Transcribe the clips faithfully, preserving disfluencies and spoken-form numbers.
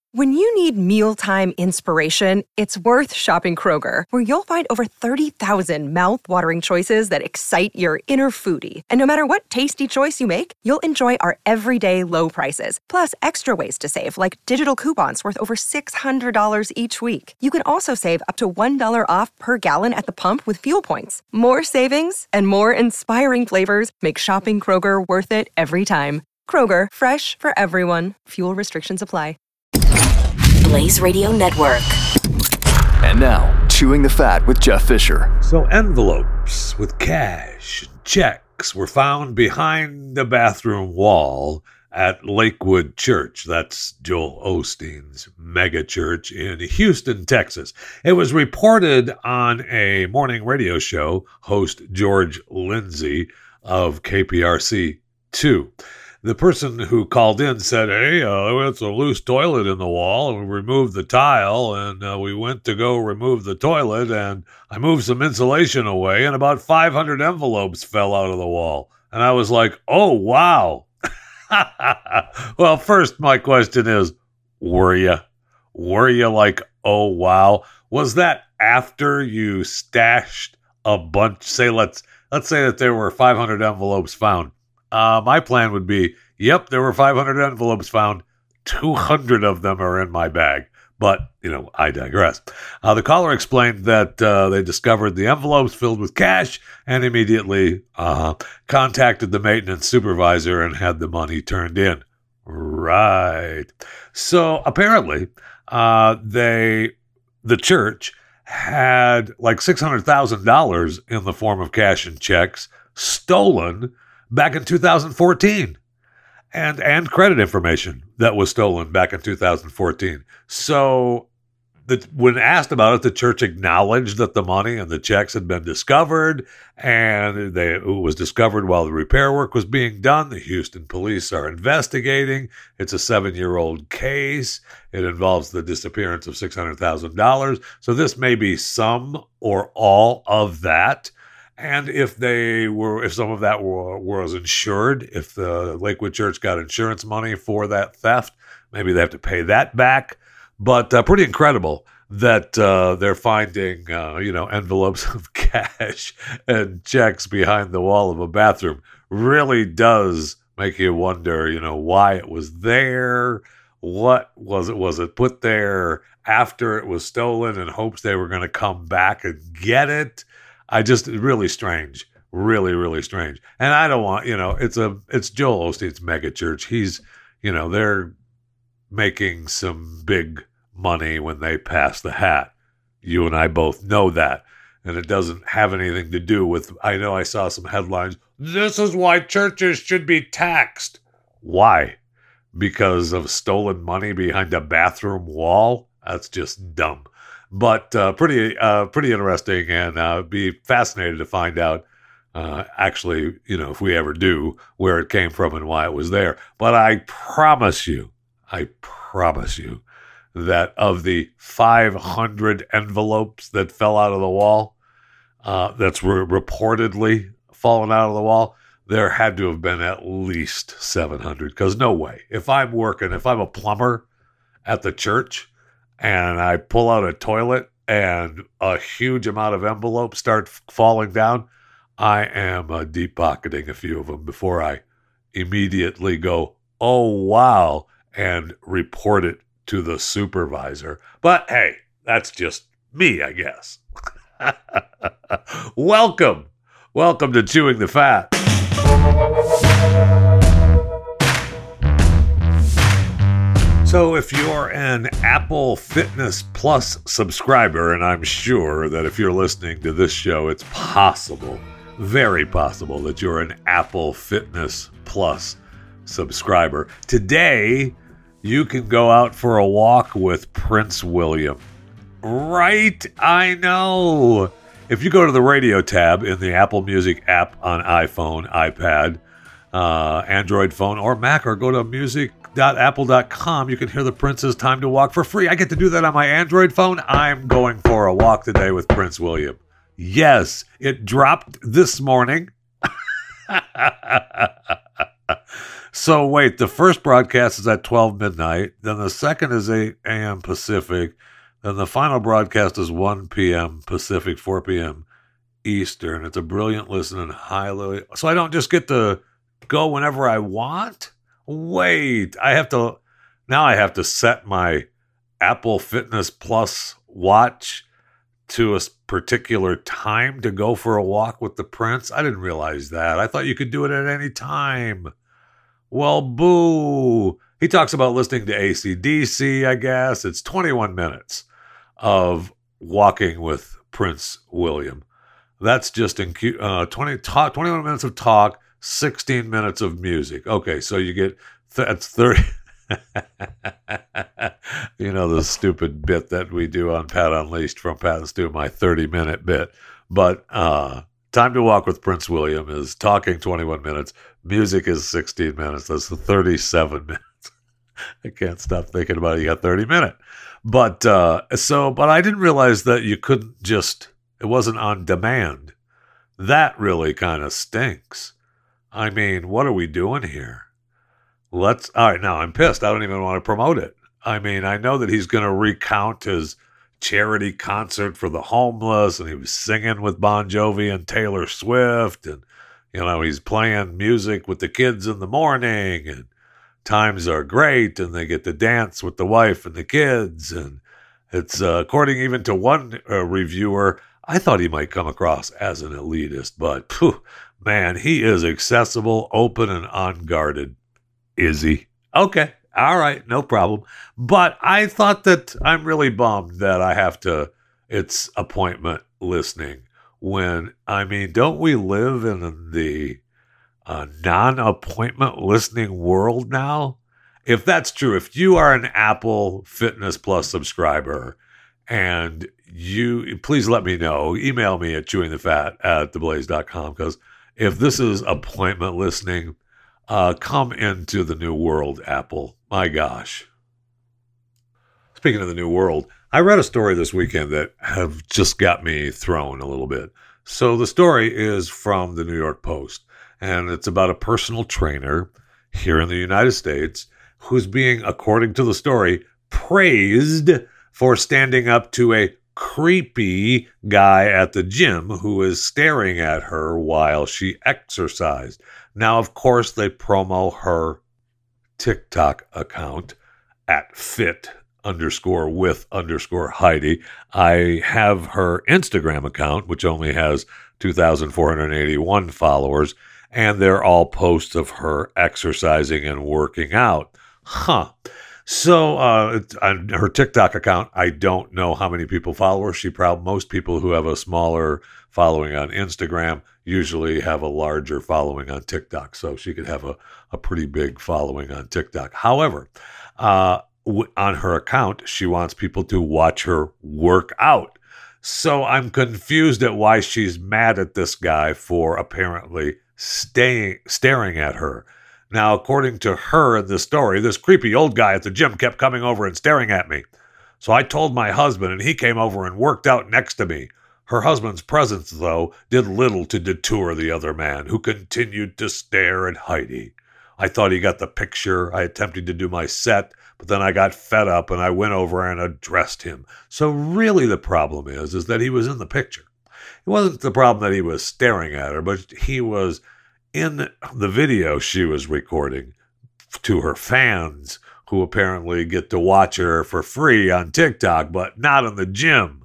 When you need mealtime inspiration, it's worth shopping Kroger, where you'll find over thirty thousand mouth-watering choices that excite your inner foodie. And no matter what tasty choice you make, you'll enjoy our everyday low prices, plus extra ways to save, like digital coupons worth over six hundred dollars each week. You can also save up to one dollar off per gallon at the pump with fuel points. More savings and more inspiring flavors make shopping Kroger worth it every time. Kroger, fresh for everyone. Fuel restrictions apply. Blaze Radio Network. And now, Chewing the Fat with Jeff Fisher. So envelopes with cash and checks were found behind the bathroom wall at Lakewood Church. That's Joel Osteen's mega church in Houston, Texas. It was reported on a morning radio show, host George Lindsay of K P R C two. The person who called in said, hey, uh, it's a loose toilet in the wall, and we removed the tile, and uh, we went to go remove the toilet, and I moved some insulation away, and about five hundred envelopes fell out of the wall. And I was like, oh, wow. Well, first, my question is, were you? Were you like, oh, wow? Was that after you stashed a bunch? Say, let's let's say that there were five hundred envelopes found. Uh, my plan would be, yep, there were five hundred envelopes found. two hundred of them are in my bag. But, you know, I digress. Uh, the caller explained that uh, they discovered the envelopes filled with cash and immediately uh, contacted the maintenance supervisor and had the money turned in. Right. So apparently, uh, they, the church had like six hundred thousand dollars in the form of cash and checks stolen back in two thousand fourteen, and and credit information that was stolen back in two thousand fourteen. So the, when asked about it, the church acknowledged that the money and the checks had been discovered, and they, it was discovered while the repair work was being done. The Houston police are investigating. It's a seven-year-old case. It involves the disappearance of six hundred thousand dollars. So this may be some or all of that. And if they were, if some of that were, was insured, if the Lakewood Church got insurance money for that theft, maybe they have to pay that back. But uh, pretty incredible that uh, they're finding, uh, you know, envelopes of cash and checks behind the wall of a bathroom. Really does make you wonder, you know, why it was there. What was it? Was it put there after it was stolen in hopes they were going to come back and get it? I just, really strange, really, really strange. And I don't want, you know, it's a, it's Joel Osteen's mega church. He's, you know, they're making some big money when they pass the hat. You and I both know that. And it doesn't have anything to do with, I know I saw some headlines, this is why churches should be taxed. Why? Because of stolen money behind a bathroom wall? That's just dumb. But uh, pretty uh, pretty interesting, and uh, be fascinated to find out, uh, actually, you know, if we ever do, where it came from and why it was there. But I promise you, I promise you, that of the five hundred envelopes that fell out of the wall, uh, that's re- reportedly fallen out of the wall, there had to have been at least seven hundred. Because no way, if I'm working, if I'm a plumber at the church, and I pull out a toilet and a huge amount of envelopes start f- falling down, I am uh, deep pocketing a few of them before I immediately go, oh, wow, and report it to the supervisor. But hey, that's just me, I guess. Welcome. Welcome to Chewing the Fat. So if you're an Apple Fitness Plus subscriber, and I'm sure that if you're listening to this show, it's possible, very possible, that you're an Apple Fitness Plus subscriber. Today, you can go out for a walk with Prince William. Right? I know. If you go to the radio tab in the Apple Music app on iPhone, iPad, uh, Android phone, or Mac, or go to music dot apple dot com, you can hear the Prince's Time to Walk for free. I get to do that on my Android phone. I'm going for a walk today with Prince William. Yes, it dropped this morning. So wait, the first broadcast is at twelve midnight. Then the second is eight a.m. Pacific. Then the final broadcast is one p.m. Pacific, four p.m. Eastern. It's a brilliant listen and highly... So I don't just get to go whenever I want? Wait, I have to... Now I have to set my Apple Fitness Plus watch to a particular time to go for a walk with the Prince. I didn't realize that. I thought you could do it at any time. Well, boo. He talks about listening to A C D C, I guess. It's twenty-one minutes of walking with Prince William. That's just in uh, twenty, talk, twenty-one minutes of talk, sixteen minutes of music. Okay, so you get, th- that's thirty. You know, the stupid bit that we do on Pat Unleashed from Pat and Stu, my thirty-minute bit. But uh, Time to Walk with Prince William is talking twenty-one minutes. Music is sixteen minutes. That's the thirty-seven minutes. I can't stop thinking about it. You got thirty minutes. But uh, so, but I didn't realize that you couldn't just, it wasn't on demand. That really kind of stinks. I mean, what are we doing here? Let's, all right, now I'm pissed. I don't even want to promote it. I mean, I know that he's going to recount his charity concert for the homeless, and he was singing with Bon Jovi and Taylor Swift, and, you know, he's playing music with the kids in the morning, and times are great, and they get to dance with the wife and the kids, and it's, uh, according even to one uh, reviewer, I thought he might come across as an elitist, but, phew, man, he is accessible, open, and unguarded. Is he? Okay. All right. No problem. But I thought that I'm really bummed that I have to, it's appointment listening when, I mean, don't we live in the uh, non-appointment listening world now? If that's true, if you are an Apple Fitness Plus subscriber and you, please let me know, email me at chewingthefat at theblaze dot com, because if this is appointment listening, Uh, come into the new world, Apple. My gosh. Speaking of the new world, I read a story this weekend that have just got me thrown a little bit. So the story is from the New York Post, and it's about a personal trainer here in the United States who's being, according to the story, praised for standing up to a creepy guy at the gym who is staring at her while she exercised. Now, of course, they promo her TikTok account at fit underscore with underscore Heidi. I have her Instagram account, which only has two thousand four hundred eighty-one followers, and they're all posts of her exercising and working out. Huh. So uh, on her TikTok account, I don't know how many people follow her. She probably, most people who have a smaller following on Instagram usually have a larger following on TikTok. So she could have a, a pretty big following on TikTok. However, uh, w- on her account, she wants people to watch her work out. So I'm confused at why she's mad at this guy for apparently staying, staring at her. Now, according to her in this story, this creepy old guy at the gym kept coming over and staring at me. So I told my husband, and he came over and worked out next to me. Her husband's presence, though, did little to deter the other man, who continued to stare at Heidi. I thought he got the picture. I attempted to do my set, but then I got fed up, and I went over and addressed him. So really the problem is, is that he was in the picture. It wasn't the problem that he was staring at her, but he was in the video she was recording to her fans, who apparently get to watch her for free on TikTok, but not in the gym.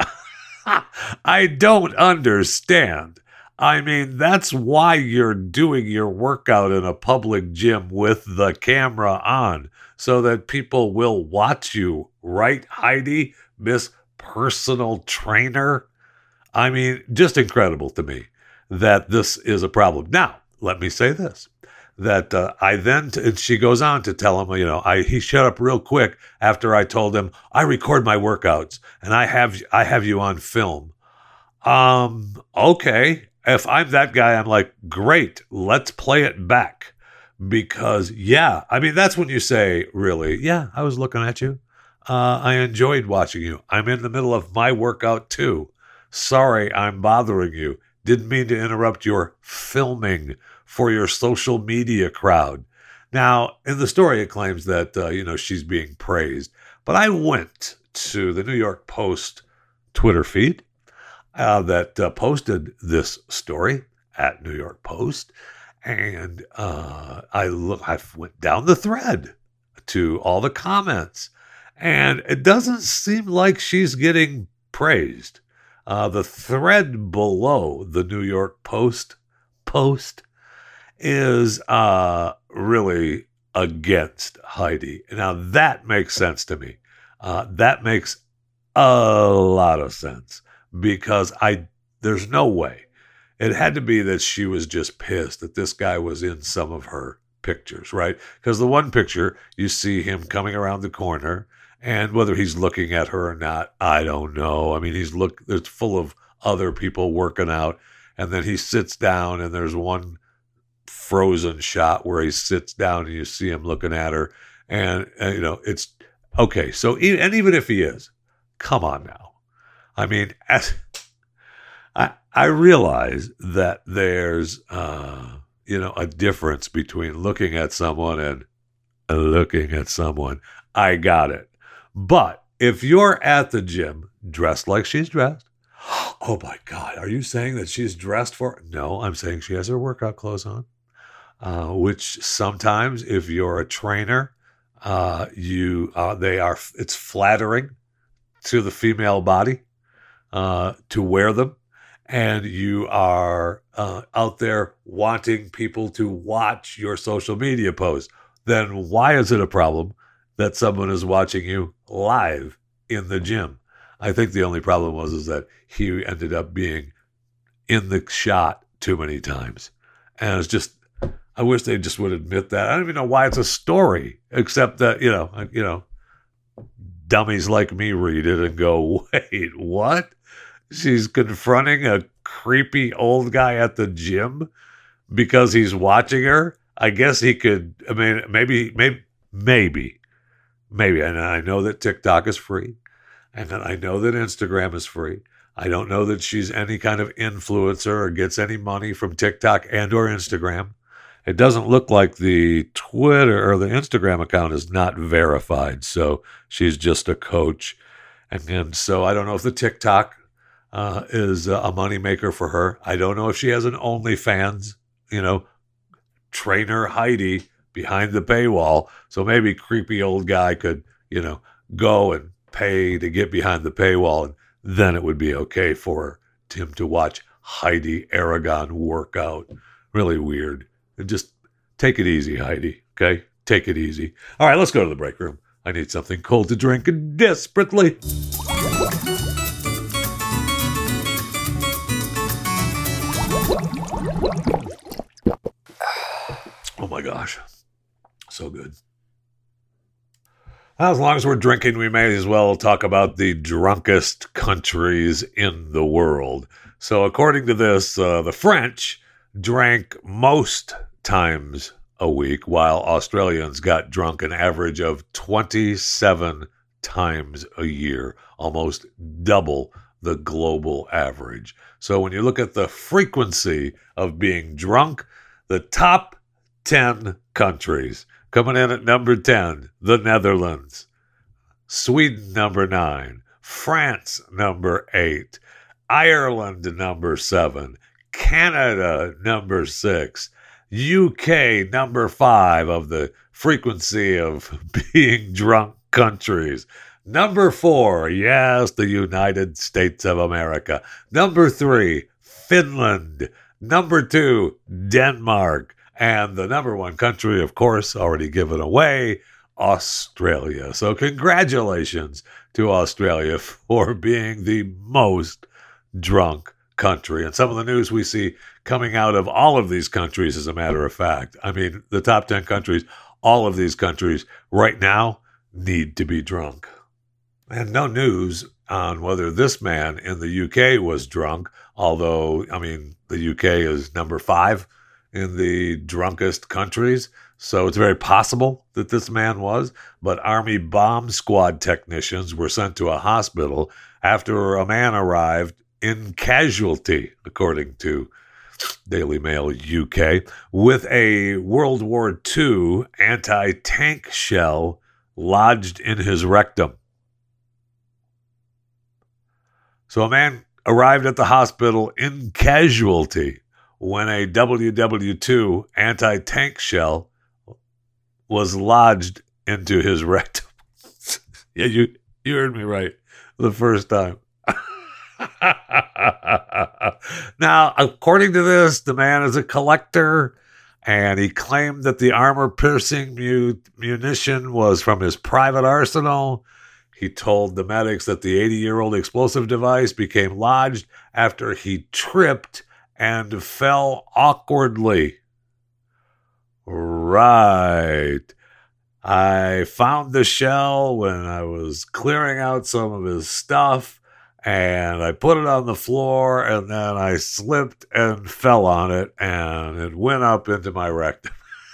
I don't understand. I mean, that's why you're doing your workout in a public gym with the camera on, so that people will watch you, right, Heidi, Miss Personal Trainer? I mean, just incredible to me that this is a problem. Now, let me say this, that uh, I then, t- and she goes on to tell him, you know, I he shut up real quick after I told him, I record my workouts, and I have I have you on film. Um, okay. If I'm that guy, I'm like, great, let's play it back. Because, yeah, I mean, that's when you say, really, yeah, I was looking at you. Uh, I enjoyed watching you. I'm in the middle of my workout, too. Sorry, I'm bothering you. Didn't mean to interrupt your filming for your social media crowd. Now, in the story, it claims that, uh, you know, she's being praised. But I went to the New York Post Twitter feed uh, that uh, posted this story at New York Post. And uh, I look, I went down the thread to all the comments. And it doesn't seem like she's getting praised. Uh, the thread below the New York Post post is uh, really against Heidi. Now, that makes sense to me. Uh, that makes a lot of sense because I there's no way. It had to be that she was just pissed that this guy was in some of her pictures, right? Because the one picture, you see him coming around the corner, and whether he's looking at her or not, I don't know. I mean, he's look. It's full of other people working out, and then he sits down, and there's one frozen shot where he sits down, and you see him looking at her, and, and you know, it's okay. So, and even if he is, come on now. I mean, as, I I realize that there's uh, you know a difference between looking at someone and looking at someone. I got it. But if you're at the gym dressed like she's dressed, oh my God, are you saying that she's dressed for? No, I'm saying she has her workout clothes on, uh, which sometimes if you're a trainer, uh, you uh, they are. It's flattering to the female body uh, to wear them, and you are uh, out there wanting people to watch your social media posts. Then why is it a problem that someone is watching you live in the gym? I think the only problem was is that he ended up being in the shot too many times. And it's just, I wish they just would admit that. I don't even know why it's a story, except that, you know, you know, dummies like me read it and go, wait, what? She's confronting a creepy old guy at the gym because he's watching her? I guess he could, I mean, maybe, maybe, maybe. Maybe, and I know that TikTok is free, and then I know that Instagram is free. I don't know that she's any kind of influencer or gets any money from TikTok and or Instagram. It doesn't look like the Twitter or the Instagram account is not verified, so she's just a coach. And, and so I don't know if the TikTok uh, is a moneymaker for her. I don't know if she has an OnlyFans, you know, trainer Heidi behind the paywall. So maybe creepy old guy could, you know, go and pay to get behind the paywall, and then it would be okay for him to watch Heidi Aragon work out. Really weird. And just take it easy, Heidi. Okay? Take it easy. All right, let's go to the break room. I need something cold to drink desperately. Oh my gosh. So good. As long as we're drinking, we may as well talk about the drunkest countries in the world. So according to this, uh, the French drank most times a week, while Australians got drunk an average of twenty-seven times a year, almost double the global average. So when you look at the frequency of being drunk, the top ten countries. Coming in at number ten, the Netherlands. Sweden, number nine. France, number eight. Ireland, number seven. Canada, number six. U K, number five of the frequency of being drunk countries. Number four, yes, the United States of America. Number three, Finland. Number two, Denmark. And the number one country, of course, already given away, Australia. So congratulations to Australia for being the most drunk country. And some of the news we see coming out of all of these countries, as a matter of fact. I mean, the top ten countries, all of these countries right now need to be drunk. And no news on whether this man in the U K was drunk, although, I mean, the U K is number five in the drunkest countries. So it's very possible that this man was. But Army bomb squad technicians were sent to a hospital after a man arrived in casualty, according to Daily Mail U K, with a World War Two anti-tank shell lodged in his rectum. So a man arrived at the hospital in casualty when a W W two anti-tank shell was lodged into his rectum. Yeah, you, you heard me right the first time. Now, according to this, the man is a collector, and he claimed that the armor-piercing mu- munition was from his private arsenal. He told the medics that the eighty-year-old explosive device became lodged after he tripped and fell awkwardly. Right. I found the shell when I was clearing out some of his stuff, and I put it on the floor, and then I slipped and fell on it, and it went up into my rectum.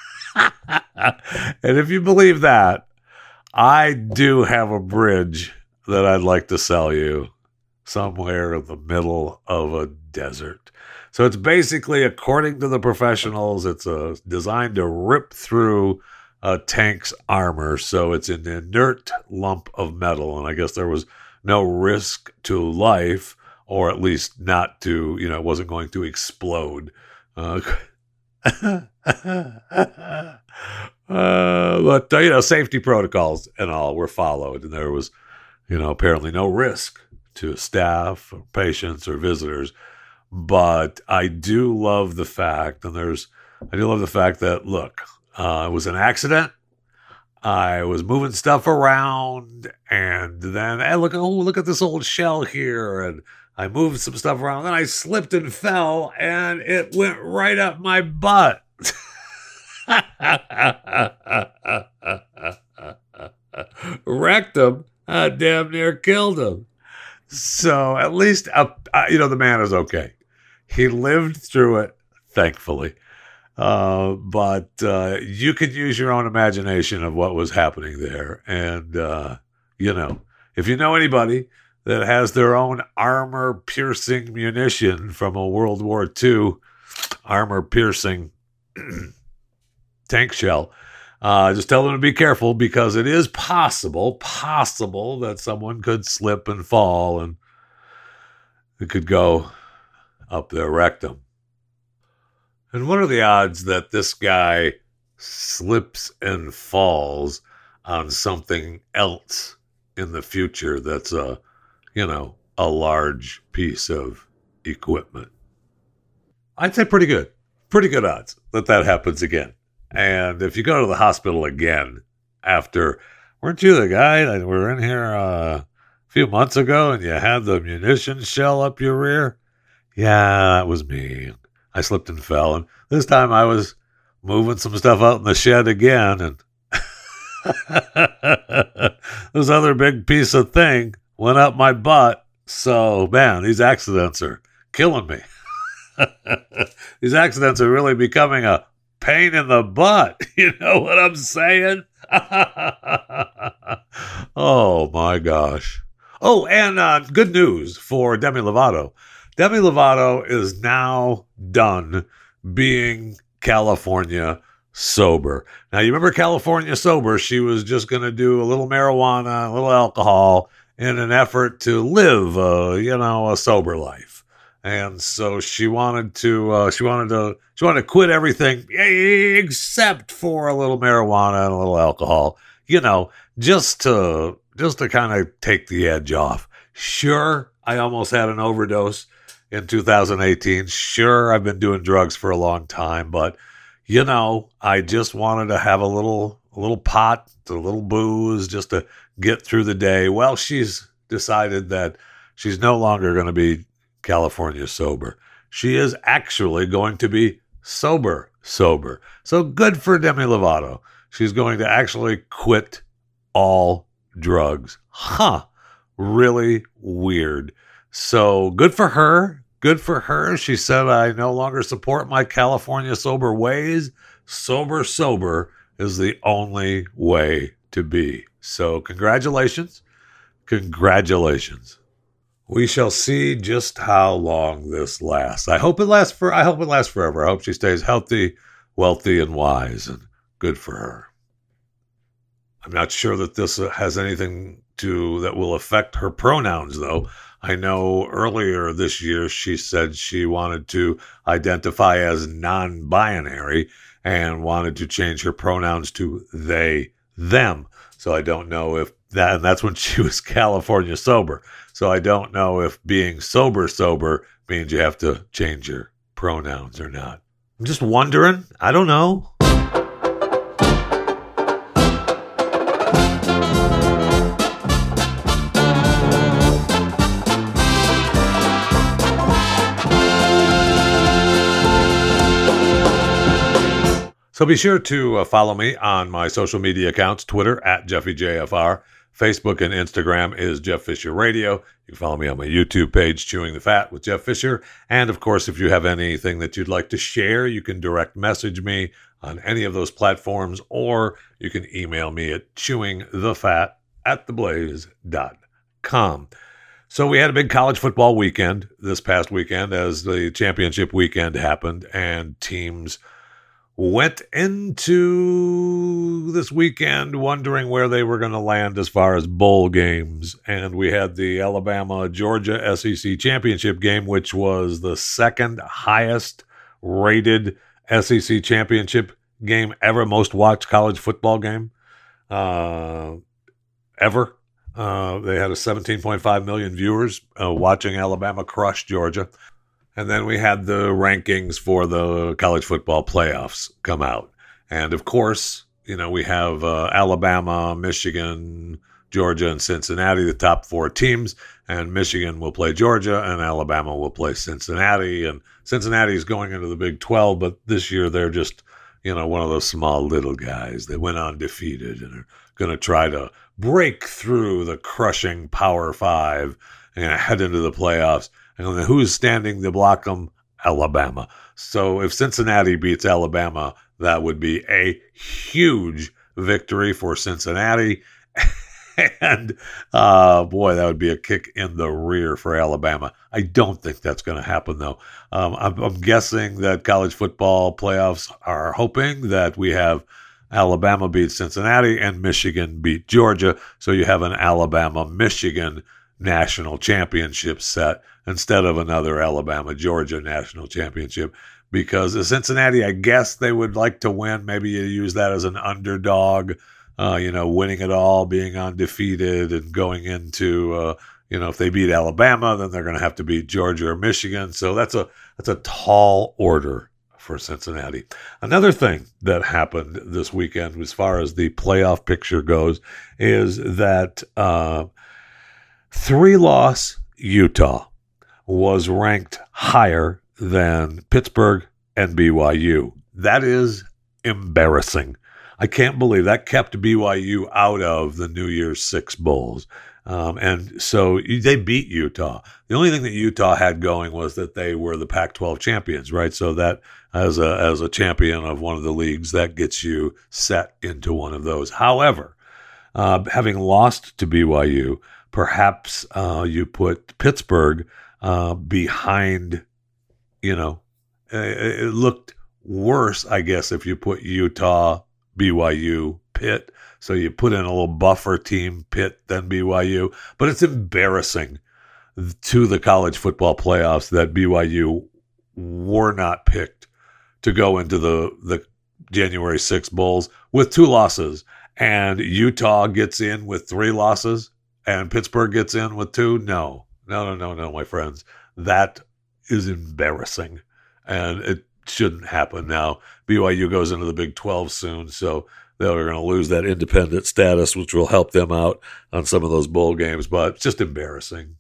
And if you believe that, I do have a bridge that I'd like to sell you somewhere in the middle of a desert. So it's basically, according to the professionals, it's a, designed to rip through a tank's armor. So it's an inert lump of metal. And I guess there was no risk to life, or at least not to, you know, it wasn't going to explode. Uh, uh, but, uh, you know, safety protocols and all were followed. And there was, you know, apparently no risk to staff or patients or visitors. But I do love the fact, and there's, I do love the fact that, look, uh, it was an accident. I was moving stuff around, and then, hey, look, oh, look at this old shell here. And I moved some stuff around. Then I slipped and fell, and it went right up my butt. Wrecked him. I damn near killed him. So at least, uh, uh, you know, the man is okay. He lived through it, thankfully. Uh, but uh, you could use your own imagination of what was happening there. And, uh, you know, if you know anybody that has their own armor-piercing munition from a World War Two armor-piercing tank shell, uh, just tell them to be careful, because it is possible, possible that someone could slip and fall and it could go up their rectum. And what are the odds that this guy slips and falls on something else in the future that's a, you know, a large piece of equipment? I'd say pretty good. Pretty good odds that that happens again. And if you go to the hospital again after, weren't you the guy that were in here uh, a few months ago and you had the munition shell up your rear? Yeah, that was me. I slipped and fell, and this time I was moving some stuff out in the shed again, and this other big piece of thing went up my butt. So, man, these accidents are killing me. These accidents are really becoming a pain in the butt. You know what I'm saying? Oh, my gosh. Oh, and uh, good news for Demi Lovato. Demi Lovato is now done being California sober. Now, you remember California sober? She was just going to do a little marijuana, a little alcohol in an effort to live, uh, you know, a sober life. And so she wanted to, uh, she wanted to, she wanted to quit everything except for a little marijuana and a little alcohol, you know, just to, just to kind of take the edge off. Sure, I almost had an overdose in two thousand eighteen. Sure, I've been doing drugs for a long time, but, you know, I just wanted to have a little, a little pot, a little booze, just to get through the day. Well, she's decided that she's no longer going to be California sober. She is actually going to be sober, sober. So good for Demi Lovato. She's going to actually quit all drugs. Huh. Really weird. So good for her. Good for her. She said, I no longer support my California sober ways. Sober, sober is the only way to be. So congratulations. Congratulations. We shall see just how long this lasts. I hope it lasts for. I hope it lasts forever. I hope she stays healthy, wealthy, and wise, and good for her. I'm not sure that this has anything to that will affect her pronouns, though. I know earlier this year she said she wanted to identify as non-binary and wanted to change her pronouns to they, them. So I don't know if that, and that's when she was California sober. So I don't know if being sober sober means you have to change your pronouns or not. I'm just wondering. I don't know. So be sure to uh, follow me on my social media accounts, Twitter at Jeffy J F R, Facebook and Instagram is Jeff Fisher Radio. You can follow me on my YouTube page, Chewing the Fat with Jeff Fisher. And of course, if you have anything that you'd like to share, you can direct message me on any of those platforms, or you can email me at chewingthefat at theblaze dot com. So we had a big college football weekend this past weekend as the championship weekend happened, and teams went into this weekend wondering where they were going to land as far as bowl games. And we had the Alabama-Georgia S E C championship game, which was the second highest rated S E C championship game ever, most watched college football game uh, ever. Uh, they had a seventeen point five million viewers uh, watching Alabama crush Georgia. And then we had the rankings for the college football playoffs come out. And of course, you know, we have uh, Alabama, Michigan, Georgia, and Cincinnati, the top four teams. And Michigan will play Georgia, and Alabama will play Cincinnati. And Cincinnati is going into the Big twelve, but this year they're just, you know, one of those small little guys. They went undefeated and are going to try to break through the crushing Power Five and head into the playoffs. And who's standing to block them? Alabama. So if Cincinnati beats Alabama, that would be a huge victory for Cincinnati. And, uh, boy, that would be a kick in the rear for Alabama. I don't think that's going to happen, though. Um, I'm, I'm guessing that college football playoffs are hoping that we have Alabama beat Cincinnati and Michigan beat Georgia. So you have an Alabama-Michigan national championship set instead of another Alabama-Georgia national championship, because the Cincinnati, I guess they would like to win. Maybe you use that as an underdog, uh, you know, winning it all, being undefeated and going into, uh, you know, if they beat Alabama, then they're going to have to beat Georgia or Michigan. So that's a, that's a tall order for Cincinnati. Another thing that happened this weekend, as far as the playoff picture goes, is that, uh, three-loss Utah was ranked higher than Pittsburgh and B Y U. That is embarrassing. I can't believe that kept B Y U out of the New Year's Six Bowls. Um, and so they beat Utah. The only thing that Utah had going was that they were the Pac twelve champions, right? So that as a as a champion of one of the leagues, that gets you set into one of those. However, uh, having lost to B Y U, perhaps uh, you put Pittsburgh uh, behind, you know, it, it looked worse, I guess, if you put Utah, B Y U, Pitt. So you put in a little buffer team, Pitt, then B Y U. But it's embarrassing to the college football playoffs that B Y U were not picked to go into the, the January sixth Bowls with two losses. And Utah gets in with three losses and Pittsburgh gets in with two. No, no, no, no, no, my friends. That is embarrassing. And it shouldn't happen now. B Y U goes into the Big twelve soon, so they're going to lose that independent status, which will help them out on some of those bowl games, but it's just embarrassing.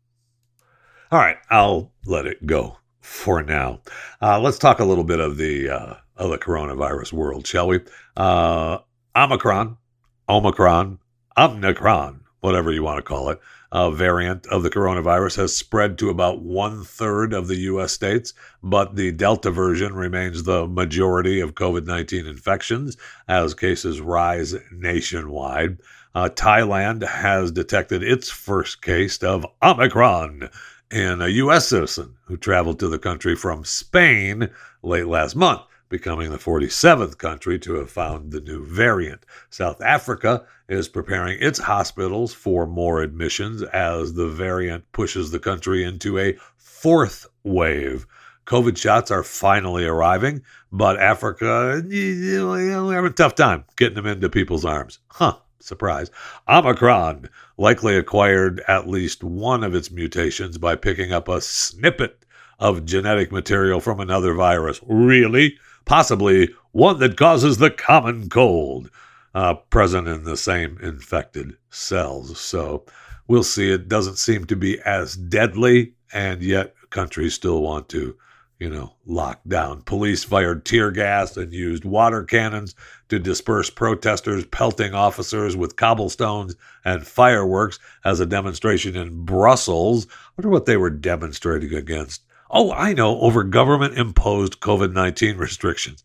All right, I'll let it go for now. Uh, let's talk a little bit of the uh, of the coronavirus world, shall we? Uh, Omicron, Omicron, Omicron, whatever you want to call it, uh, variant of the coronavirus has spread to about one-third of the U S states, but the Delta version remains the majority of COVID nineteen infections as cases rise nationwide. Uh, Thailand has detected its first case of Omicron in a U S citizen who traveled to the country from Spain late last month, becoming the forty-seventh country to have found the new variant. South Africa is preparing its hospitals for more admissions as the variant pushes the country into a fourth wave. COVID shots are finally arriving, but Africa, you know, we're having a tough time getting them into people's arms. Huh. Surprise. Omicron likely acquired at least one of its mutations by picking up a snippet of genetic material from another virus. Really? Possibly one that causes the common cold, uh, present in the same infected cells. So we'll see. It doesn't seem to be as deadly, and yet countries still want to, you know, lock down. Police fired tear gas and used water cannons to disperse protesters, pelting officers with cobblestones and fireworks as a demonstration in Brussels. I wonder what they were demonstrating against. Oh, I know, over government-imposed COVID nineteen restrictions.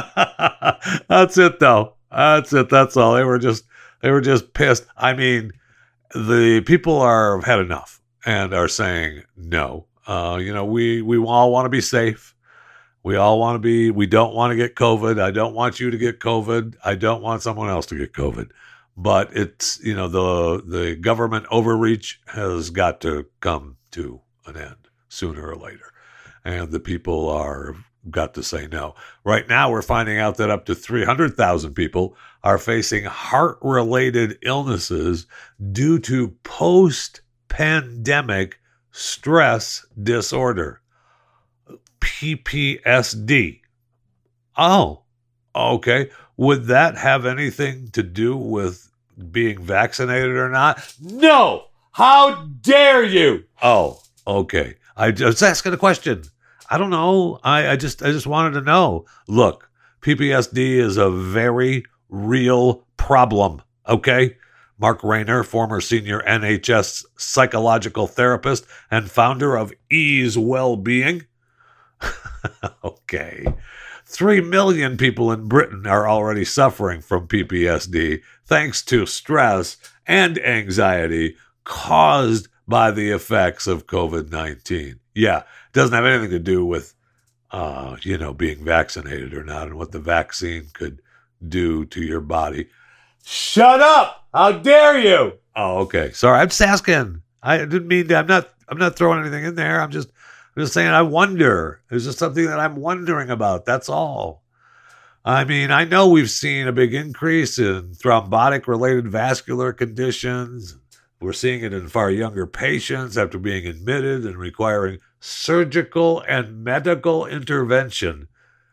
That's it, though. That's it. That's all. They were just, they were just pissed. I mean, the people are have had enough and are saying no. Uh, you know, we, we all want to be safe. We all want to be, we don't want to get COVID. I don't want you to get COVID. I don't want someone else to get COVID. But it's, you know, the the government overreach has got to come to an end sooner or later. And the people are got to say no. Right now, we're finding out that up to three hundred thousand people are facing heart-related illnesses due to post-pandemic stress disorder, P P S D. Oh, okay. Would that have anything to do with being vaccinated or not? No! How dare you? Oh, okay. I was asking a question. I don't know. I, I just I just wanted to know. Look, P P S D is a very real problem, okay? Mark Rayner, former senior N H S psychological therapist and founder of Ease Wellbeing. Okay. Three million people in Britain are already suffering from P P S D thanks to stress and anxiety caused by the effects of COVID nineteen. Yeah, it doesn't have anything to do with, uh, you know, being vaccinated or not and what the vaccine could do to your body. Shut up! How dare you? Oh, okay. Sorry, I'm just asking. I didn't mean to. I'm not. I'm not throwing anything in there. I'm just. I'm just saying. I wonder. There's just something that I'm wondering about. That's all. I mean, I know we've seen a big increase in thrombotic-related vascular conditions. We're seeing it in far younger patients after being admitted and requiring surgical and medical intervention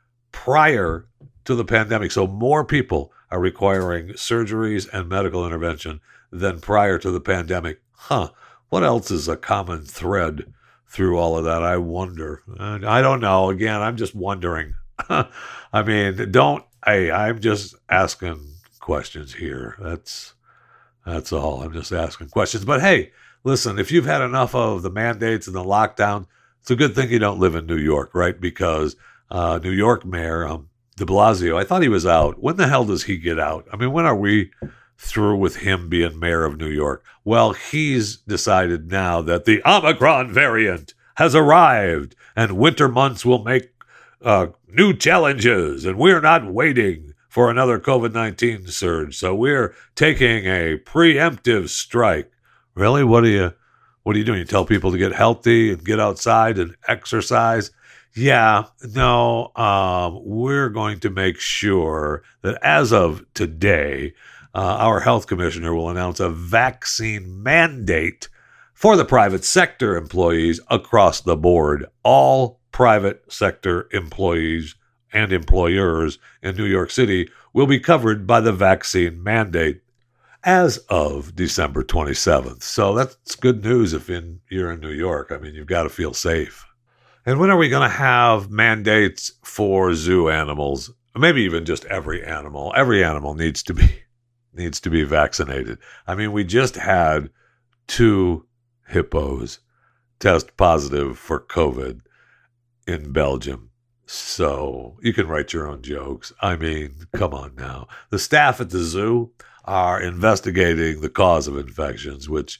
prior to the pandemic. So more people are requiring surgeries and medical intervention than prior to the pandemic. Huh. What else is a common thread through all of that? I wonder. I don't know. Again, I'm just wondering. I mean, don't, hey, I'm just asking questions here. That's, that's all. I'm just asking questions. But hey, listen, if you've had enough of the mandates and the lockdown, it's a good thing you don't live in New York, right? Because uh, New York Mayor um, de Blasio, I thought he was out. When the hell does he get out? I mean, when are we through with him being mayor of New York? Well, he's decided now that the Omicron variant has arrived and winter months will make uh, new challenges, and we're not waiting for another COVID nineteen surge. So we're taking a preemptive strike. Really? What are you, what are you doing? You tell people to get healthy and get outside and exercise? Yeah, no, um, we're going to make sure that as of today, uh, our health commissioner will announce a vaccine mandate for the private sector employees across the board. All private sector employees and employers in New York City will be covered by the vaccine mandate as of December twenty-seventh. So that's good news if in, you're in New York. I mean, you've got to feel safe. And when are we going to have mandates for zoo animals? Maybe even just every animal. Every animal needs to be needs to be vaccinated. I mean, we just had two hippos test positive for COVID in Belgium. So you can write your own jokes. I mean, come on now. The staff at the zoo are investigating the cause of infections, which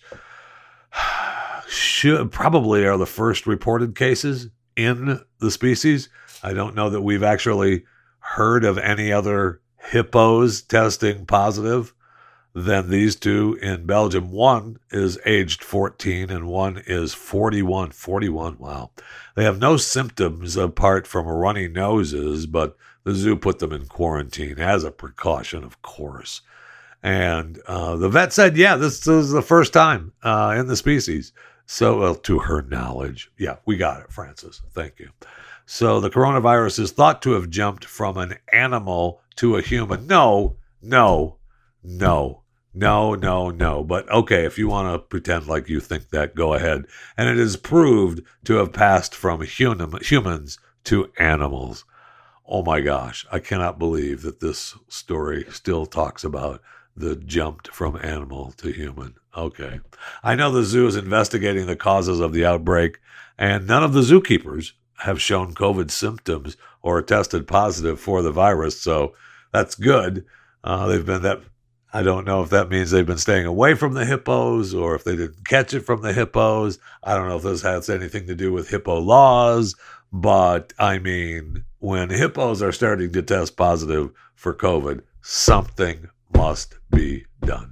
should probably are the first reported cases in the species. I don't know that we've actually heard of any other hippos testing positive than these two in Belgium. One is aged fourteen and one is forty-one. forty-one, wow. They have no symptoms apart from runny noses, but the zoo put them in quarantine as a precaution, of course. And uh, the vet said, yeah, this is the first time uh, in the species. So, well, to her knowledge. Yeah, we got it, Francis. Thank you. So the coronavirus is thought to have jumped from an animal to a human. No, no, no, no, no, no. But okay, if you want to pretend like you think that, go ahead. And it is proved to have passed from human, humans to animals. Oh my gosh, I cannot believe that this story still talks about the jumped from animal to human. Okay. I know the zoo is investigating the causes of the outbreak, and none of the zookeepers have shown COVID symptoms or tested positive for the virus, so that's good. Uh, they've been that. I don't know if that means they've been staying away from the hippos or if they didn't catch it from the hippos. I don't know if this has anything to do with hippo laws, but I mean, when hippos are starting to test positive for COVID, something must be done.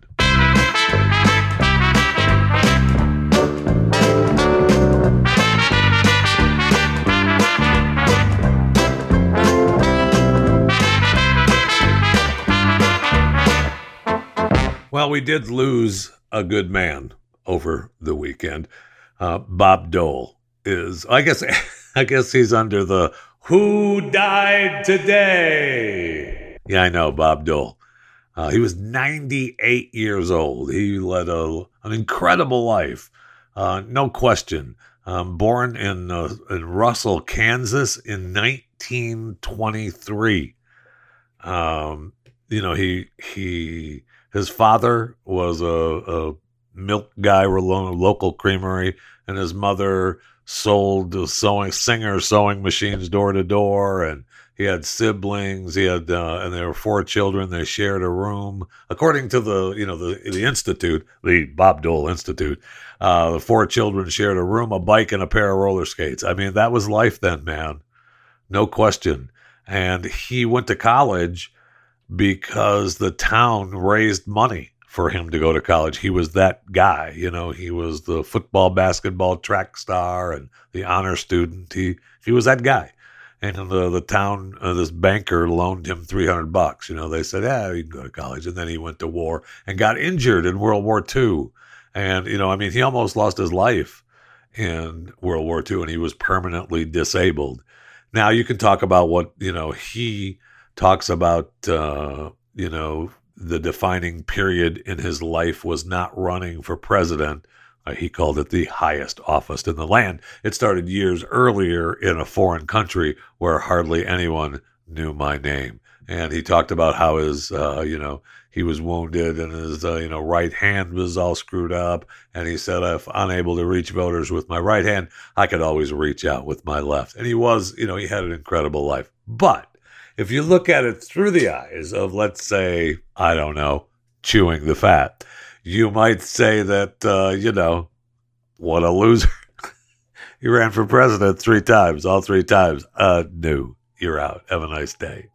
Well, we did lose a good man over the weekend. Uh, Bob Dole is, I guess, I guess he's under the "Who Died Today?" Yeah, I know, Bob Dole. Uh, he was ninety-eight years old. He led a, an incredible life, uh, no question. Um, born in uh, in Russell, Kansas, in nineteen twenty-three. Um, you know, he he. His father was a, a milk guy, a local creamery, and his mother sold sewing singer sewing machines door to door. And he had siblings. He had, uh, and there were four children. They shared a room, according to the, you know, the the institute, the Bob Dole Institute. Uh, the four children shared a room, a bike, and a pair of roller skates. I mean, that was life then, man, no question. And he went to college because the town raised money for him to go to college. He was that guy, you know, he was the football, basketball, track star and the honor student. He he was that guy. And the, the town, uh, this banker loaned him three hundred bucks. You know, they said, yeah, you can go to college. And then he went to war and got injured in World War Two. And, you know, I mean, he almost lost his life in World War Two and he was permanently disabled. Now you can talk about what, you know, he talks about, uh, you know, the defining period in his life was not running for president. Uh, he called it the highest office in the land. It started years earlier in a foreign country where hardly anyone knew my name. And he talked about how his, uh, you know, he was wounded and his, uh, you know, right hand was all screwed up. And he said, if unable to reach voters with my right hand, I could always reach out with my left. And he was, you know, he had an incredible life. But if you look at it through the eyes of, let's say, I don't know, chewing the fat, you might say that, uh, you know, what a loser. He ran for president three times, all three times. Uh, no, you're out. Have a nice day.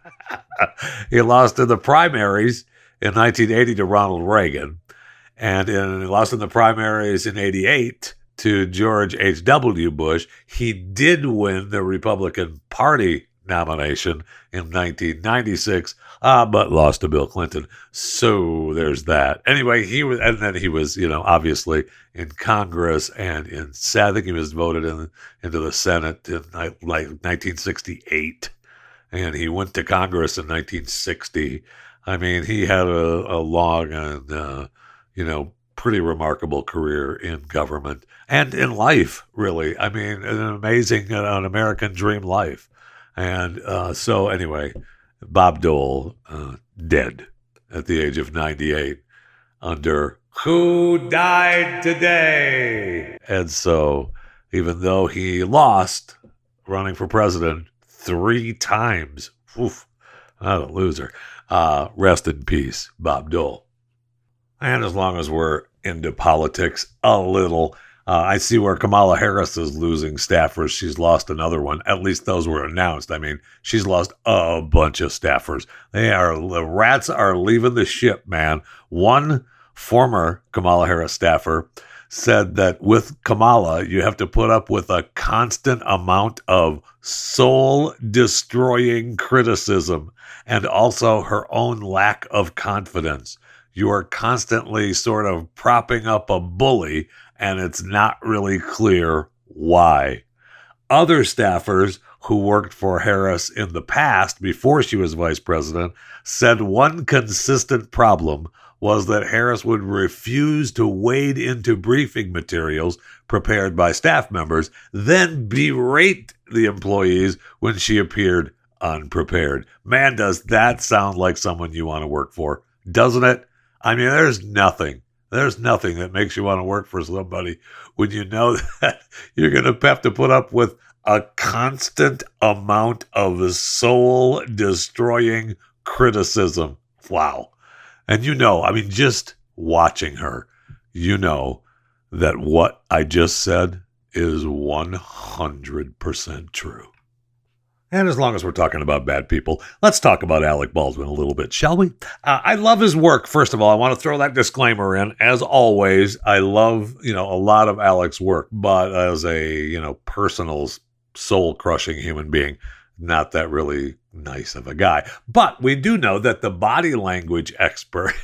He lost in the primaries in nineteen eighty to Ronald Reagan, and in, he lost in the primaries in eighty-eight to George H W Bush. He did win the Republican Party nomination in nineteen ninety-six, uh, but lost to Bill Clinton. So there's that. Anyway, he was, and then he was, you know, obviously in Congress and in, I think he was voted in into the Senate in like nineteen sixty-eight, and he went to Congress in nineteen sixty. I mean, he had a, a long and, uh, you know, pretty remarkable career in government and in life, really. I mean, an amazing, an American dream life. And uh, so anyway, Bob Dole, uh, dead at the age of ninety-eight under Who Died Today? And so even though he lost running for president three times, oof, not a loser, Uh, rest in peace, Bob Dole. And as long as we're into politics a little, uh, I see where Kamala Harris is losing staffers. She's lost another one. At least those were announced. I mean, she's lost a bunch of staffers. They are, the rats are leaving the ship, man. One former Kamala Harris staffer said that with Kamala, you have to put up with a constant amount of soul-destroying criticism and also her own lack of confidence. You are constantly sort of propping up a bully, and it's not really clear why. Other staffers who worked for Harris in the past, before she was vice president, said one consistent problem was that Harris would refuse to wade into briefing materials prepared by staff members, then berate the employees when she appeared unprepared. Man, does that sound like someone you want to work for, doesn't it? I mean, there's nothing. There's nothing that makes you want to work for somebody when you know that you're going to have to put up with a constant amount of soul-destroying criticism. Wow. And you know, I mean, just watching her, you know that what I just said is one hundred percent true. And as long as we're talking about bad people, let's talk about Alec Baldwin a little bit, shall we? Uh, I love his work. First of all, I want to throw that disclaimer in. As always, I love, you know, a lot of Alec's work, but as a, you know, personal, soul-crushing human being, not that really nice of a guy. But we do know that the body language expert,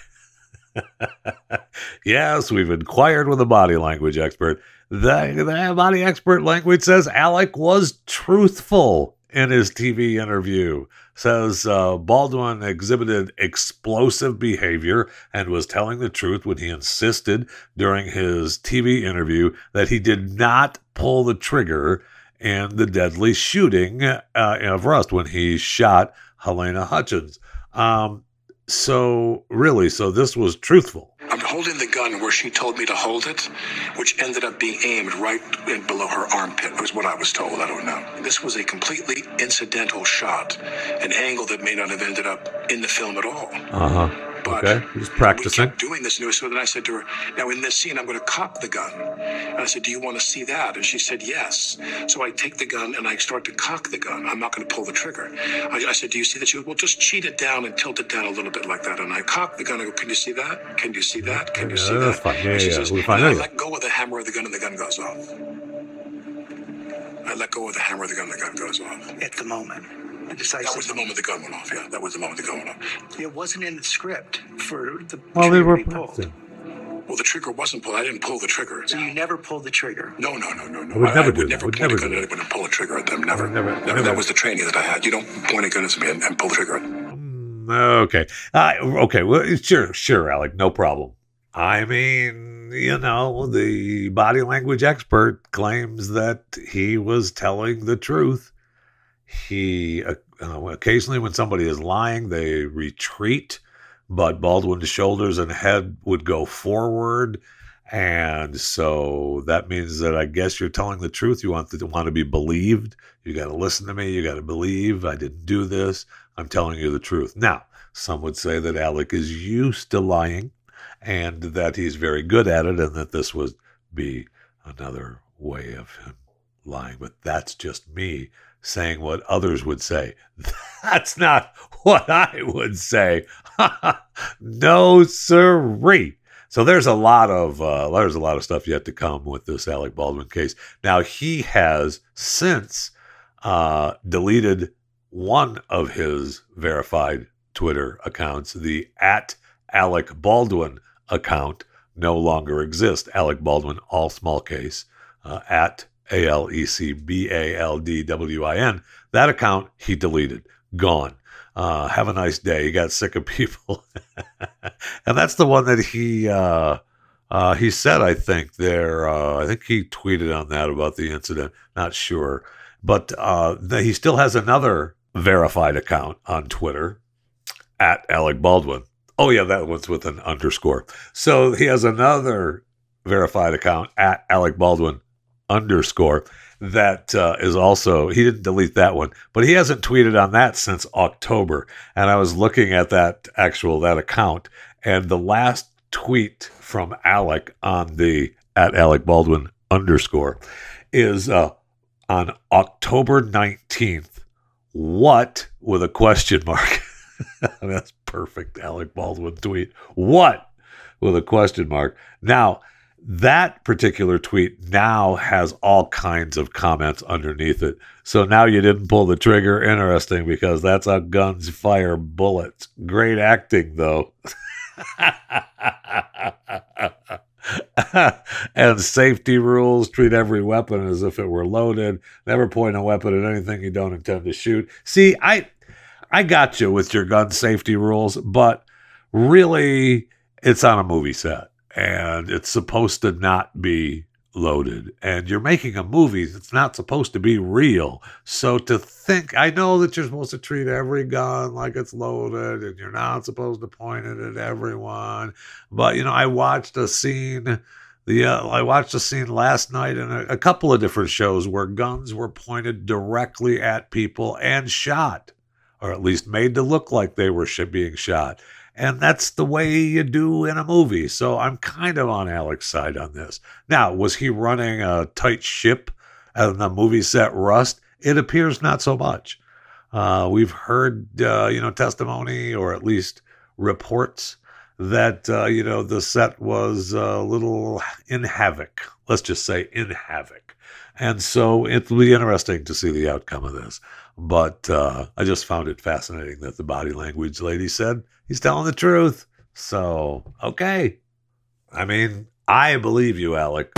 yes, we've inquired with a body language expert. The, the body expert language says Alec was truthful in his T V interview. Says uh, Baldwin exhibited explosive behavior and was telling the truth when he insisted during his T V interview that he did not pull the trigger in the deadly shooting uh, of Rust when he shot Helena Hutchins. Um, so really, so this was truthful. I'm holding the gun where she told me to hold it, which ended up being aimed right in below her armpit, was what I was told. I don't know. This was a completely incidental shot, an angle that may not have ended up in the film at all. Uh-huh. But okay, he's practicing. We kept doing this, and so then I said to her, now in this scene, I'm going to cock the gun. And I said, do you want to see that? And she said, yes. So I take the gun, and I start to cock the gun. I'm not going to pull the trigger. I, I said, do you see that? She goes, well, just cheat it down and tilt it down a little bit like that. And I cock the gun. I go, can you see that? Can you see that? Can you yeah, see that's that? Fine. Yeah, and she yeah, says, we'll and I out. let go of the hammer of the gun, and the gun goes off. I let go of the hammer of the gun, and the gun goes off. At the moment. That was the moment the gun went off, yeah. That was the moment the gun went off. It wasn't in the script for the well, they were to be pulled. Well, the trigger wasn't pulled. I didn't pull the trigger. So you never pulled the trigger? No, no, no, no, no. I would never I, I do would that. never would point never a gun do at anyone and pull a trigger at them. Never. Never, never. never. That was the training that I had. You don't point a gun at me and, and pull the trigger at them. Okay. Uh, okay. Well, sure, sure, Alec. No problem. I mean, you know, the body language expert claims that he was telling the truth. He uh, uh, occasionally, when somebody is lying, they retreat, but Baldwin's shoulders and head would go forward. And so that means that I guess you're telling the truth. You want to want to be believed. You got to listen to me. You got to believe I didn't do this. I'm telling you the truth. Now, some would say that Alec is used to lying and that he's very good at it and that this would be another way of him lying. But that's just me saying what others would say. That's not what I would say. No, sirree. So there's a lot of uh, there's a lot of stuff yet to come with this Alec Baldwin case. Now, he has since uh, deleted one of his verified Twitter accounts. The at Alec Baldwin account no longer exists. Alec Baldwin, all small case, uh, at A L E C B A L D W I N. That account he deleted. Gone. Uh, have a nice day. He got sick of people. And that's the one that he uh, uh, he said, I think, there. Uh, I think he tweeted on that about the incident. Not sure. But uh, he still has another verified account on Twitter, at Alec Baldwin. Oh, yeah, that one's with an underscore. So he has another verified account, at Alec Baldwin underscore. that uh, is also, he didn't delete that one, but he hasn't tweeted on that since October. And I was looking at that actual, that account, and the last tweet from Alec on the, at Alec Baldwin underscore, is uh, on October nineteenth. What, with a question mark. That's perfect, Alec Baldwin tweet. What, with a question mark. Now, that particular tweet now has all kinds of comments underneath it. So now you didn't pull the trigger. Interesting, because that's how guns fire bullets. Great acting, though. And safety rules: treat every weapon as if it were loaded. Never point a weapon at anything you don't intend to shoot. See, I I got you with your gun safety rules, but really it's on a movie set and it's supposed to not be loaded. And you're making a movie that's not supposed to be real. So to think, I know that you're supposed to treat every gun like it's loaded and you're not supposed to point it at everyone. But, you know, I watched a scene, the uh, I watched a scene last night in a, a couple of different shows where guns were pointed directly at people and shot, or at least made to look like they were sh- being shot. And that's the way you do in a movie. So I'm kind of on Alec's side on this. Now, was he running a tight ship on the movie set Rust? It appears not so much. Uh, we've heard, uh, you know, testimony, or at least reports, that, uh, you know, the set was a little in havoc. Let's just say in havoc. And so it'll be interesting to see the outcome of this. But uh, I just found it fascinating that the body language lady said he's telling the truth. So, okay. I mean, I believe you, Alec.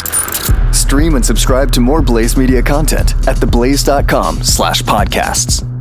Stream and subscribe to more Blaze Media content at theblaze dot com slash podcasts.